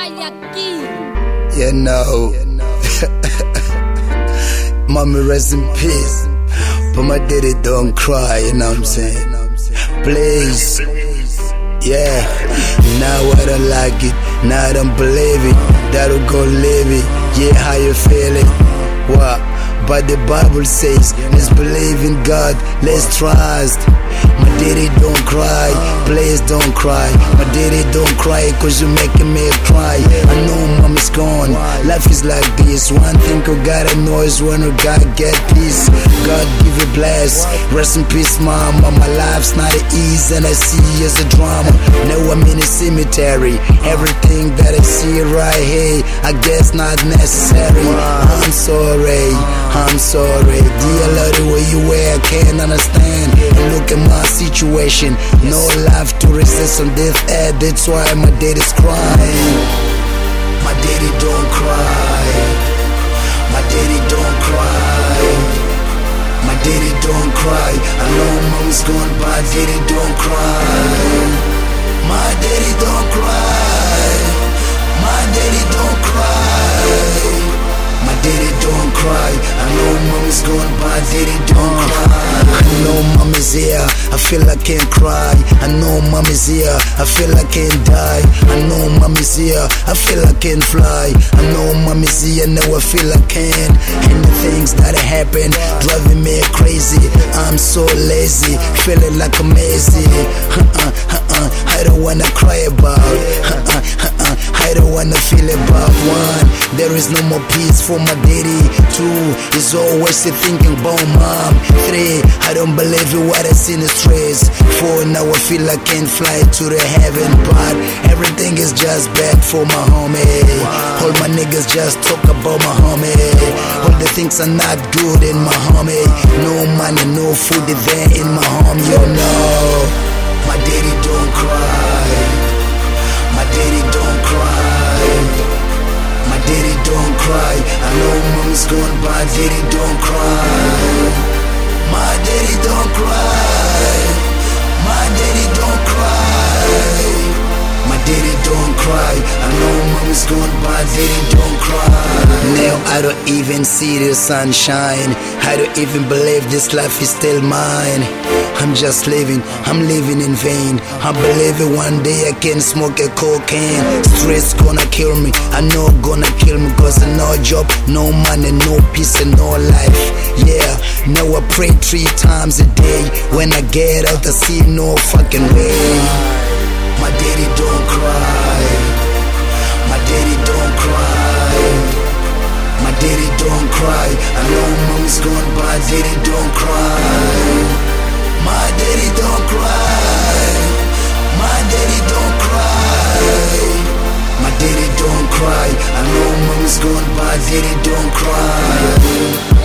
You know, mommy rest in peace, but my daddy don't cry, you know what I'm saying? Please, yeah, now I don't like it, now I don't believe it, that'll go live it, yeah, how you feeling? What? But the Bible says, let's believe in God, let's trust. My daddy don't cry, please don't cry. My daddy don't cry, cause you're making me cry. I know mommy's gone, life is like this. One thing you gotta know is when you gotta get peace. God give you bless, rest in peace mama. My life's not easy and I see as a drama. Now I'm in a cemetery, everything that I see right here, I guess not necessary. I'm sorry, dear Lord, the way you were, I can't understand. And look at my situation, no life to resist on this earth. That's why my daddy's crying. My daddy don't cry, my daddy don't cry, my daddy don't cry. I know mom's gone, but daddy don't cry. My daddy don't cry, my daddy don't cry. My daddy don't cry, I know mommy's gone, but daddy don't cry. I know mommy's here, I feel I can't cry. I know mommy's here, I feel I can't die. I know mommy's here, I feel I can't fly. I know mommy's here, now I feel I can. And the things that happen, driving me crazy. I'm so lazy, feeling like I'm lazy. I don't wanna cry about. I don't wanna feel about. One, there is no more peace for my daddy. Two, is always thinking about mom. Three, I don't believe in what I see in the streets. Four, now I feel I can't fly to the heaven, but everything is just bad for my homie. All my niggas just talk about my homie. All the things are not good in my homie. No money, no food there in my home. You know, my daddy don't cry, my daddy don't cry, my daddy don't cry. I know mom's gone, but daddy don't cry. My daddy don't cry, my daddy don't cry, my daddy don't cry. I know mom's gone, but daddy don't cry. Now I don't even see the sunshine, I don't even believe this life is still mine. I'm just living, I'm living in vain. I believe it one day I can smoke a cocaine. Stress gonna kill me, I know gonna kill me. Cause I no job, no money, no peace and no life. Yeah, now I pray 3 times a day. When I get out I see no fucking way. My daddy don't cry, my daddy don't cry, my daddy don't cry. I know mom's gone, but daddy don't cry. My daddy don't cry, my daddy don't cry, my daddy don't cry. I know mom's gone, but daddy don't cry.